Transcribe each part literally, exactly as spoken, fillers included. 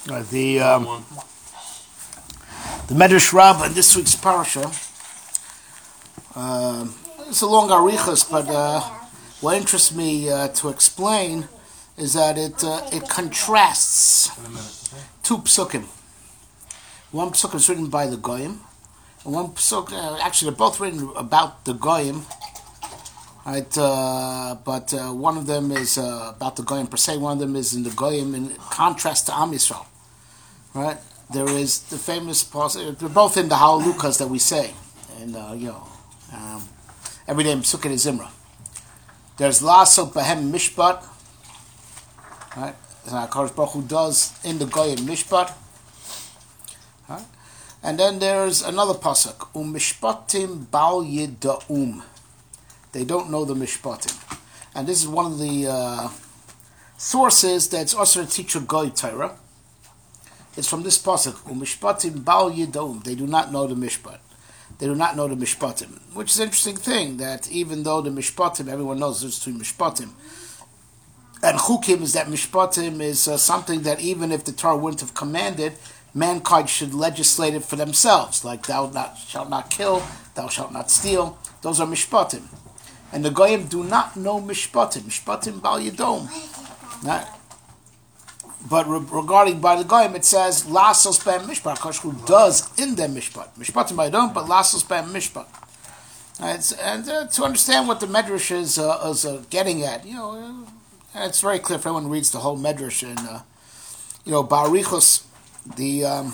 Uh, the um, the Medrash Rabbah in this week's parasha. Uh, it's a long arichas, but uh, what interests me uh, to explain is that it uh, it contrasts two psukim. One psukim is written by the goyim, and one psuk uh, actually they're both written about the goyim. Right, uh, but uh, one of them is uh, about the goyim per se. One of them is in the goyim in contrast to Am Yisrael. Right, there is the famous passage. They're both in the Halalukas that we say, and uh, you know, um, every day in Psukkah Zimra. There's Laso Behem Mishpat. Right, HaKadosh Baruch Hu does in the goyim Mishpat. Right, and then there's another pasuk Um Mishpatim Bal Yidaum. They don't know the mishpatim, and this is one of the uh, sources that's also a teacher goy Torah. It's from this pasuk, u'mishpatim bal yidom. They do not know the mishpat. They do not know the mishpatim, which is an interesting thing. That even though the mishpatim, everyone knows there's two mishpatim, and chukim is that mishpatim is uh, something that even if the Torah wouldn't have commanded, mankind should legislate it for themselves. Like thou not, shalt not kill, thou shalt not steal. Those are mishpatim. And the goyim do not know mishpatim, mishpatim bal yidom. Right? But re- regarding by the goyim, it says lasos be'em mishpat. HaKadosh Hu does in them mishpat, mishpatim bal yidom, but lasos be'em mishpat. Right? And uh, to understand what the medrash is, uh, is uh, getting at, you know, uh, it's very clear if anyone reads the whole medrash. And uh, you know, ba'arichos, the um,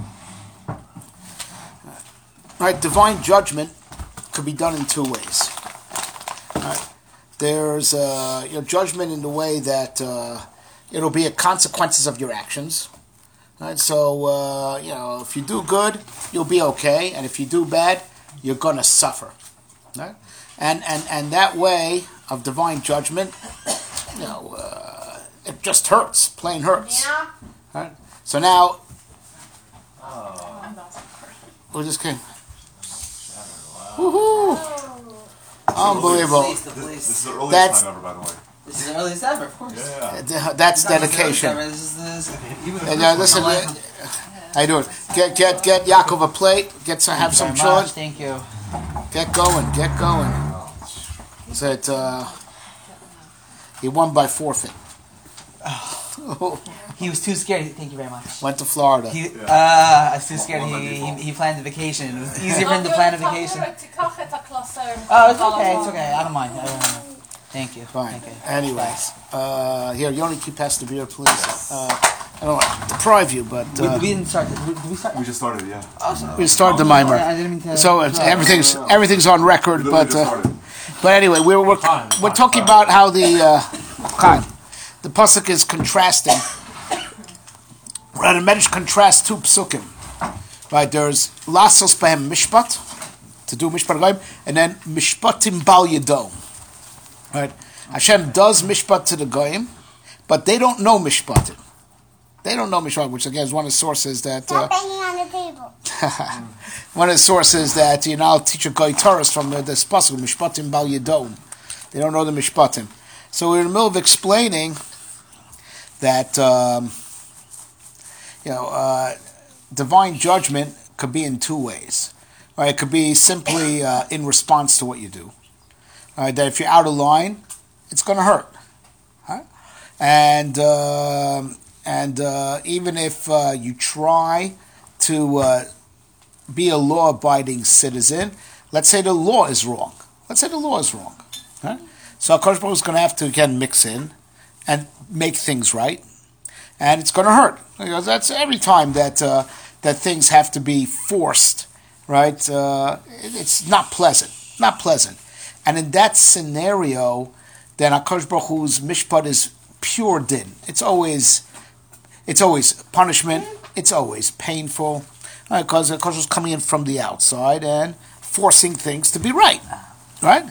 right divine judgment could be done in two ways. Right. There's uh, you know, judgment in the way that uh, it'll be a consequences of your actions. Right. So uh, you know, if you do good, you'll be okay, and if you do bad, you're gonna suffer. Right. And and and that way of divine judgment, you know, uh, it just hurts, plain hurts. Yeah. Right. So now, oh. Who just came? Woohoo! Unbelievable. Police, the police. This is the earliest That's, time ever, by the way. This is the earliest ever, of course. Yeah. Uh, that's dedication. This is, this is, And uh, listen, uh, how you doing? Get get get Yaakov a plate. Get some, have some chillin'. Thank you. Get going. Get going. So it, uh, he won by forfeit. Oh. He was too scared. Thank you very much. Went to Florida. He, uh, I was too scared. He, he he planned a vacation. It was easier for him to plan a vacation. Oh, it's okay. It's okay. I don't mind. I don't mind. Thank you. Fine. Thank you. Anyways, uh, here, Yoni, keep past the beer, please. Uh, I don't want to deprive you, but uh, we, we didn't start. Did we, did we start? We just started, yeah. Oh, so, we started the mimer. I didn't mean to. So it's, everything's everything's on record, but uh, but anyway, we're we're, we're talking about how the uh, the pasuk is contrasting. Right, the Medrash contrasts two psukim. Right, there's lasos behem mishpat, to do mishpat goyim, and then mishpatim bal yidom. Right, Hashem does mishpat to the goyim, but they don't know mishpatim. They don't know mishpat, which again is one of the sources that. Stop banging on the table. One of the sources that you know teach a goy Torah from the, this pasuk mishpatim bal yidom. They don't know the mishpatim, so we're in the middle of explaining that. Um, You know, uh, divine judgment could be in two ways. Right? It could be simply uh, in response to what you do. Right? That if you're out of line, it's going to hurt. Right? And uh, and uh, even if uh, you try to uh, be a law-abiding citizen, let's say the law is wrong. Let's say the law is wrong. Right? So HaKadosh Baruch Hu is going to have to again mix in and make things right. And it's going to hurt. Because that's every time that uh, that things have to be forced, right? Uh, it's not pleasant, not pleasant. And in that scenario, then HaKadosh Baruch Hu's mishpat is pure din. It's always, it's always punishment. It's always painful, right? Because HaKadosh is coming in from the outside and forcing things to be right, right?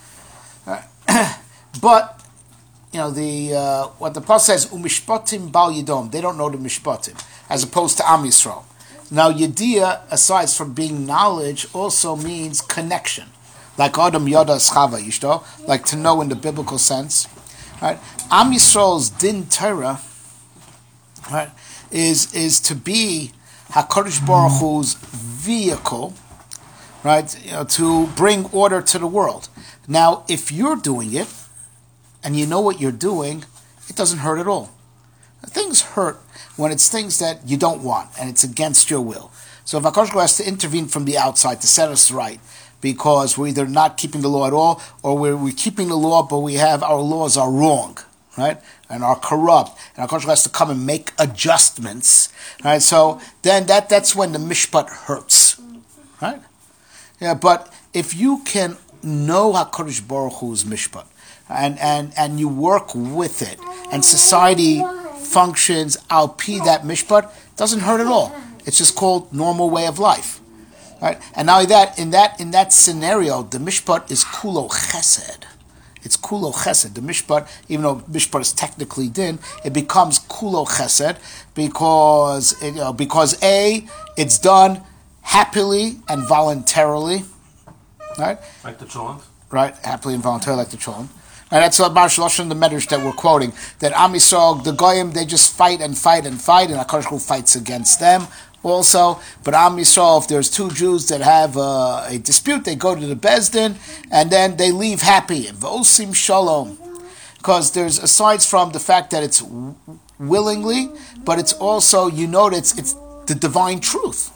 right. But. You know, the uh, what the pasuk says, umishpatim bal yidom. They don't know the mishpatim, as opposed to Am Yisrael. Now, yediyah, aside from being knowledge, also means connection. Like Adam Yada Schava Yishto, like to know in the biblical sense. Right? Am Yisrael's din Torah right, is is to be HaKadosh Baruch Hu's vehicle, right, you know, to bring order to the world. Now, if you're doing it, and you know what you're doing, it doesn't hurt at all. Things hurt when it's things that you don't want, and it's against your will. So if HaKadosh Baruch Hu has to intervene from the outside to set us right, because we're either not keeping the law at all, or we're, we're keeping the law, but we have, our laws are wrong, right, and are corrupt, and HaKadosh Baruch Hu has to come and make adjustments, right, so then that, that's when the mishpat hurts, right? Yeah, but if you can know HaKadosh Baruch Hu's mishpat, and, and, and you work with it, and society functions al pi that mishpat, it doesn't hurt at all. It's just called normal way of life. Right? And not only that, in that in that scenario, the mishpat is kulo chesed. It's kulo chesed. The mishpat, even though mishpat is technically din, it becomes kulo chesed because it, you know, because a it's done happily and voluntarily, right? Like the cholent. Right, happily and voluntarily, like the cholent. And that's what Marshal Lashon, the Medrash that we're quoting. That Am Yisrael, the Goyim, they just fight and fight and fight, and HaKadosh Baruch Hu fights against them also. But Am Yisrael, if there's two Jews that have uh, a dispute, they go to the Bezdin, and then they leave happy. And V'osim Shalom. Because there's, aside from the fact that it's willingly, but it's also, you know, that it's, it's the divine truth.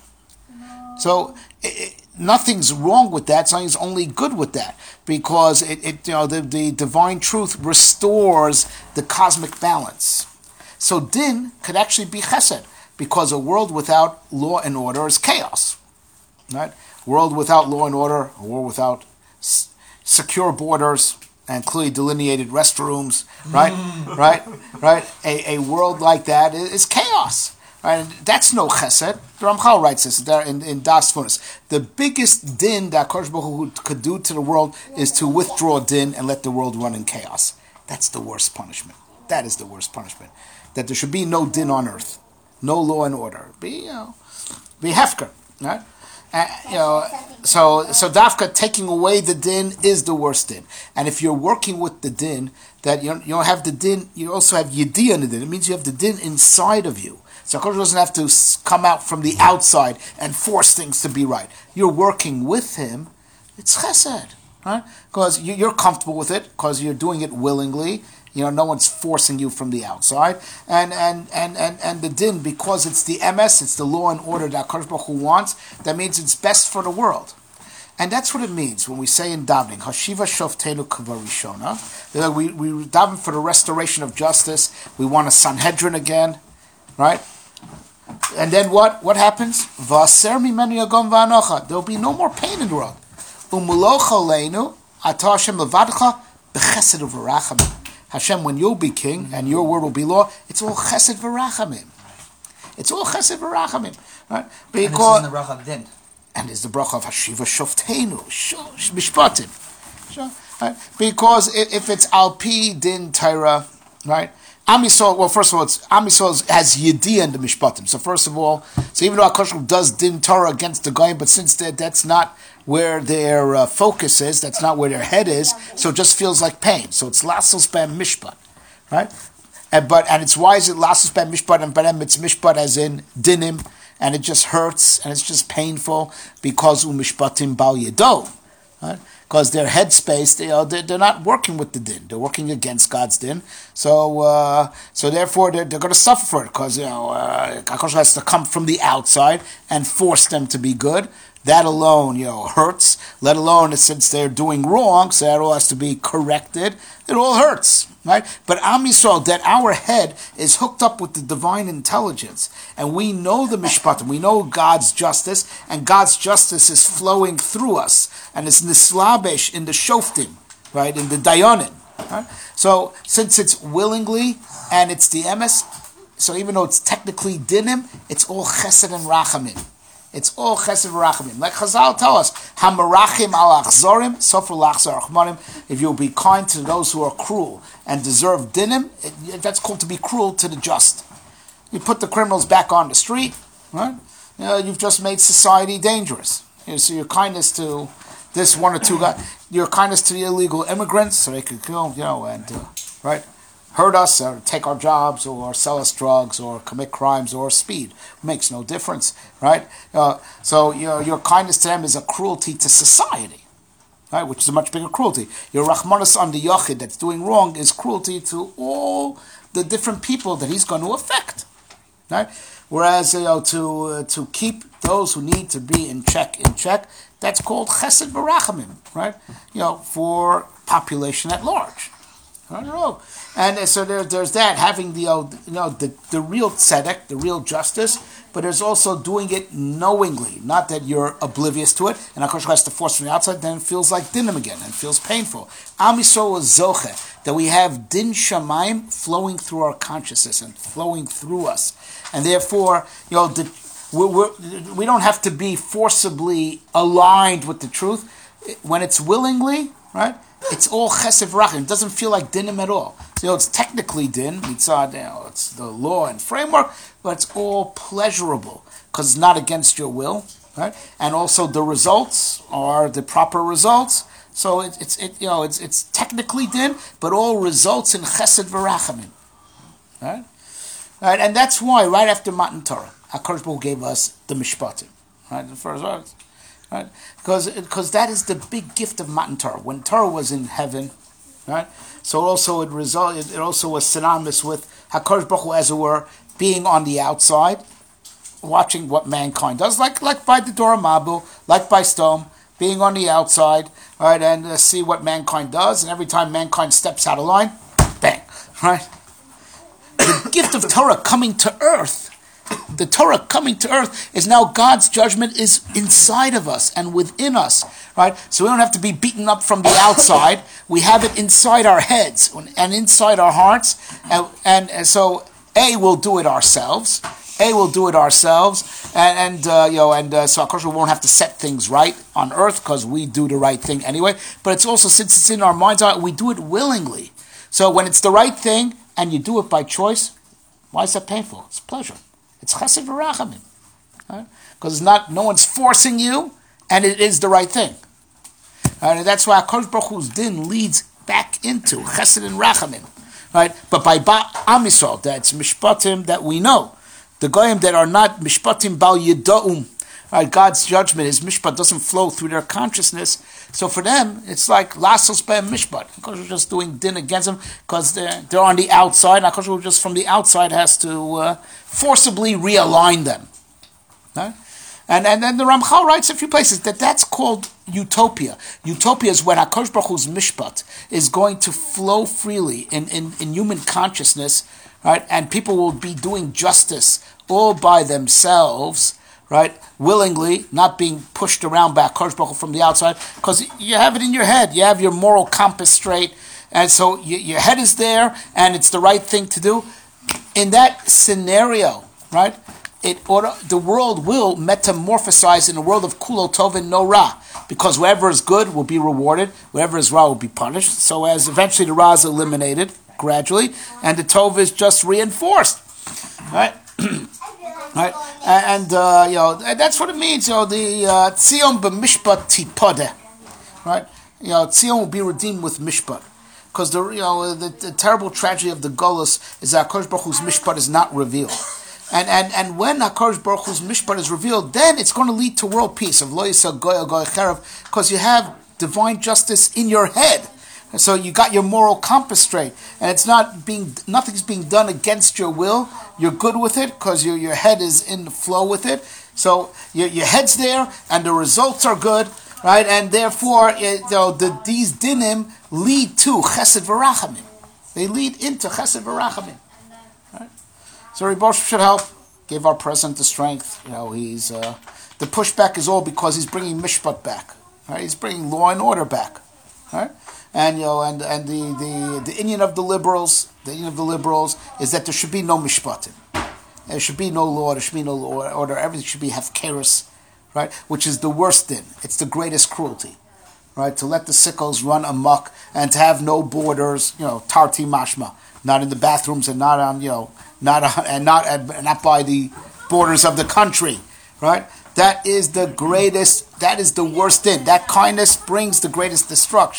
So, it, nothing's wrong with that. Something's only good with that, because it, it you know, the, the divine truth restores the cosmic balance. So din could actually be chesed, because a world without law and order is chaos, right? A world without law and order, a world without s- secure borders and clearly delineated restrooms, right, mm. right, right. A, a world like that is, is chaos. Right, that's no chesed. The Ramchal writes this there in, in Das Funis. The biggest din that HaKadosh Baruch Hu could do to the world is to withdraw din and let the world run in chaos. That's the worst punishment. That is the worst punishment. That there should be no din on earth, no law and order. Be you know, be hefker, right? Uh, you know, so so dafka taking away the din is the worst din. And if you're working with the din, that you don't, you don't have the din, you also have yediyah in the din. It means you have the din inside of you. So HaKadosh doesn't have to come out from the outside and force things to be right. You're working with Him. It's chesed, right? Because you're comfortable with it, because you're doing it willingly. You know, no one's forcing you from the outside. And and, and, and, and the din, because it's the M S, it's the law and order that HaKadosh Baruch Hu wants, that means it's best for the world. And that's what it means when we say in davening, Hashiva Shoftenu Kavarishona. We, we daven for the restoration of justice. We want a Sanhedrin again, right? And then what? What happens? There'll be no more pain in the world. Hashem, when you'll be king and your word will be law, it's all chesed v'rachamim. It's all chesed v'rachamim, right? Because and this is the bracha of din. And it's the bracha of Hashiva Shoftenu Mishpatim. Right? Because if it's al pi din Torah, right? Am Yisrael, well, first of all, it's, Am Yisrael has Yediyah in the Mishpatim. So first of all, so even though HaKadosh Baruch Hu does Din Torah against the Goyim, but since that's not where their uh, focus is, that's not where their head is, so it just feels like pain. So it's Lasos Ben Mishpat, right? And, but, and it's why is it Lasos Ben Mishpat, and Benem it's Mishpat as in Dinim, and it just hurts, and it's just painful, because Umishpatim Bal Yedo, right? Because their headspace, they, uh, they're, they're not working with the din; they're working against God's din. So, uh, so therefore, they're, they're going to suffer for it. Because you know, uh, HaKadosh has to come from the outside and force them to be good. That alone, you know, hurts. Let alone since they're doing wrong, so that all has to be corrected. It all hurts, right? But Am Yisrael, that our head is hooked up with the divine intelligence, and we know the mishpatim, we know God's justice, and God's justice is flowing through us, and it's nislabesh in the shoftim, right, in the dayanim. Right? So since it's willingly and it's the emes, so even though it's technically dinim, it's all chesed and rachamim. It's all chesed v'rachamim. Like Chazal tell us, hamarachim al achzorim, sofer lachzor achmanim. If you'll be kind to those who are cruel and deserve dinim, it, that's called to be cruel to the just. You put the criminals back on the street, right? You know, you've just made society dangerous. You know, so your kindness to this one or two guys, your kindness to the illegal immigrants, so they could go, you know, and uh, right, hurt us or take our jobs or sell us drugs or commit crimes or speed. It makes no difference, right? Uh, so you know, your kindness to them is a cruelty to society, right? Which is a much bigger cruelty. Your rachmanas on the yachid that's doing wrong is cruelty to all the different people that he's going to affect, right? Whereas you know, to uh, to keep those who need to be in check in check, that's called chesed v'rachamim, right? You know, for population at large. I don't know. And uh, so there, there's that, having the, uh, you know, the, the real tzedek, the real justice, but there's also doing it knowingly, not that you're oblivious to it, and HaKadosh has to force from the outside, then it feels like dinim again, and feels painful. Am Yisrael is zoche, that we have din shamayim flowing through our consciousness and flowing through us. And therefore, you know, the, we're, we're, we don't have to be forcibly aligned with the truth. When it's willingly, right? It's all chesed v'rachim. It doesn't feel like dinim at all. So, you know, it's technically din, mitzad, you know, it's the law and framework, but it's all pleasurable because it's not against your will, right? And also the results are the proper results. So it, it's it you know it's it's technically din, but all results in chesed v'rachamim, right? Right, and that's why right after Matan Torah, HaKadosh Baruch Hu gave us the mishpatim, right? The first words. Right? Because because that is the big gift of Matan Torah. When Torah was in heaven, right? So also it result it also was synonymous with HaKadosh Baruch Hu, as it were, being on the outside, watching what mankind does, like like by the Dora Mabu, like by Stone, being on the outside, right, and uh, see what mankind does, and every time mankind steps out of line, bang, right? The gift of Torah coming to earth. The Torah coming to earth is now God's judgment is inside of us and within us, right? So we don't have to be beaten up from the outside. We have it inside our heads and inside our hearts. And, and, and so, A, we'll do it ourselves. A, we'll do it ourselves. And, and uh, you know, and uh, so of course we won't have to set things right on earth because we do the right thing anyway. But it's also, since it's in our minds, we do it willingly. So when it's the right thing and you do it by choice, why is that painful? It's pleasure. It's chesed v'rachamim, right? Because it's not, no one's forcing you, and it is the right thing. Right? And that's why HaKadosh Baruch Hu's din leads back into chesed and rachamim, right? But by ba- Am Yisrael, that's mishpatim that we know, the goyim that are not mishpatim bal yida'um, right? God's judgment, His mishpat doesn't flow through their consciousness. So for them, it's like lasos be'em mishpat. HaKadosh Baruch just doing din against them because they're they're on the outside. HaKadosh Baruch just from the outside has to uh, forcibly realign them. Right? And and then the Ramchal writes a few places that that's called utopia. Utopia is when HaKadosh Baruch Hu's mishpat is going to flow freely in, in, in human consciousness, right? And people will be doing justice all by themselves, right? Willingly, not being pushed around by HaKadosh Baruch Hu from the outside, because you have it in your head. You have your moral compass straight, and so you, your head is there, and it's the right thing to do. In that scenario, right, it ought to, the world will metamorphosize in a world of kulo tov and no ra, because whatever is good will be rewarded, whatever is ra will be punished. So as eventually the ra is eliminated gradually, and the tov is just reinforced, right? Right, and uh, you know that's what it means. You know, the tzion b'mishpat tipodeh, right? You know, tzion will be redeemed with mishpat, because the you know the, the terrible tragedy of the Golus is that HaKadosh Baruch Hu's mishpat is not revealed, and and and when HaKadosh Baruch Hu's mishpat is revealed, then it's going to lead to world peace of lo yisa goy goy cherev, because you have divine justice in your head. So you got your moral compass straight, and it's not being nothing's being done against your will. You're good with it because your your head is in the flow with it. So your your head's there, and the results are good, right? And therefore, it, you know, the, these dinim lead to chesed v'rachamim. They lead into chesed v'rachamim. Right? So Ribosh should help. Give our president the strength. You know, he's uh, the pushback is all because he's bringing mishpat back. Right? He's bringing law and order back. Right? And you know, and, and the, the, the Indian of the liberals, the Indian of the liberals is that there should be no mishpatim. There should be no law, there should be no law order, everything should be hefkeris, right? Which is the worst thing. It's the greatest cruelty. Right? To let the sickles run amok and to have no borders, you know, tarti mashma, not in the bathrooms and not on, you know, not on, and not and not by the borders of the country, right? That is the greatest, that is the worst thing. That kindness brings the greatest destruction.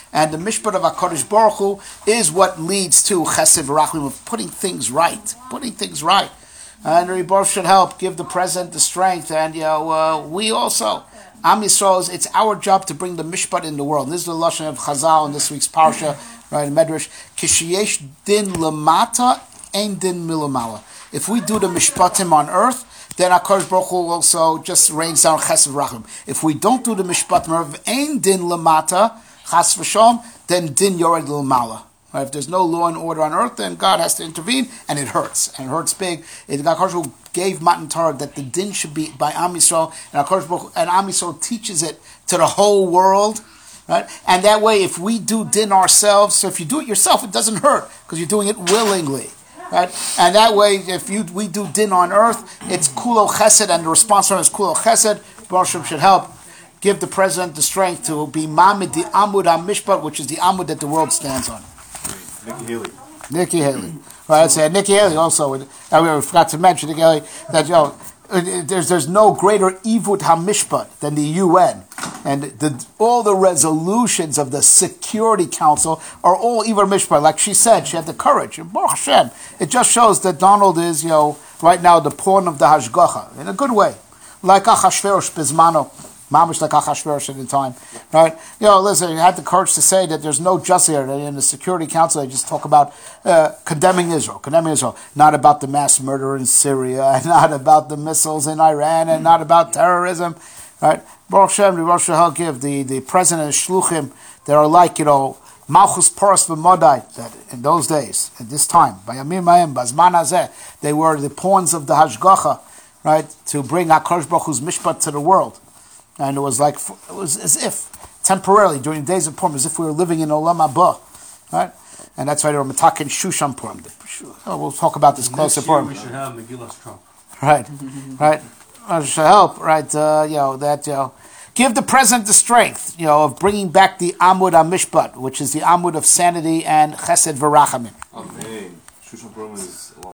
And the Mishpat of HaKadosh Baruch Hu is what leads to Chesed V'Rachmim, of putting things right, putting things right. And the Rebbe should help give the president the strength, and you know uh, we also, Am Yisrael, it's our job to bring the Mishpat in the world. And this is the lashon of Chazal in this week's parsha, right? Medrash, Kishiyesh din lamata, ein din milamala. If we do the Mishpatim on earth, then HaKadosh Baruch Hu also just rains down Chesed V'Rachmim. If we don't do the Mishpatim of ein din lamata, Chas v'Shalom, then din yored l'mala. Right? If there's no law and order on earth, then God has to intervene, and it hurts, and it hurts big. It, HaKadosh Baruch Hu gave Matan Torah that the din should be by Am Yisrael, and HaKadosh Baruch Hu, and Am Yisrael teaches it to the whole world. Right? And that way, if we do din ourselves, so if you do it yourself, it doesn't hurt because you're doing it willingly. Right? And that way, if you we do din on earth, it's kulo chesed, and the response from it is kulo chesed. Baruch Hashem should help give the president the strength to be mamid the amud ha-mishpat, which is the amud that the world stands on. Nikki Haley. Nikki Haley. Right, I'd say Nikki Haley also. I we forgot to mention Nikki Haley that you know there's there's no greater ivut ha-mishpat than the U N, and the, all the resolutions of the Security Council are all ivut mishpat. Like she said, she had the courage. And Baruch Hashem, it just shows that Donald is you know right now the pawn of the hashgacha in a good way, like Achashverosh Bismano. Mamish like Achashverosh at the time, right? You know, listen, you had the courage to say that there's no justice here. In the Security Council, they just talk about uh, condemning Israel, condemning Israel, not about the mass murder in Syria, and not about the missiles in Iran, and not about terrorism, right? Baruch Shem, the Rosh Hashanah give the, the president and shluchim that are like, you know, Malchus Poros v'Modai, that in those days, at this time, by Yamim Mayim, Bazman Hazeh, they were the pawns of the Hashgacha, right, to bring HaKadosh Baruch Hu's mishpat to the world. And it was like, it was as if, temporarily, during the days of Purim, as if we were living in Olam Haba, right? And that's why they were Matakin Shushan Purim. Oh, we'll talk about this closer. Purim. We should have Megillas Trump. Right, right. I should help, right? Uh, you know that you know, give the president the strength, you know, of bringing back the Amud HaMishpat, which is the Amud of sanity and Chesed V'Rachamim. Amen. Shushan Purim is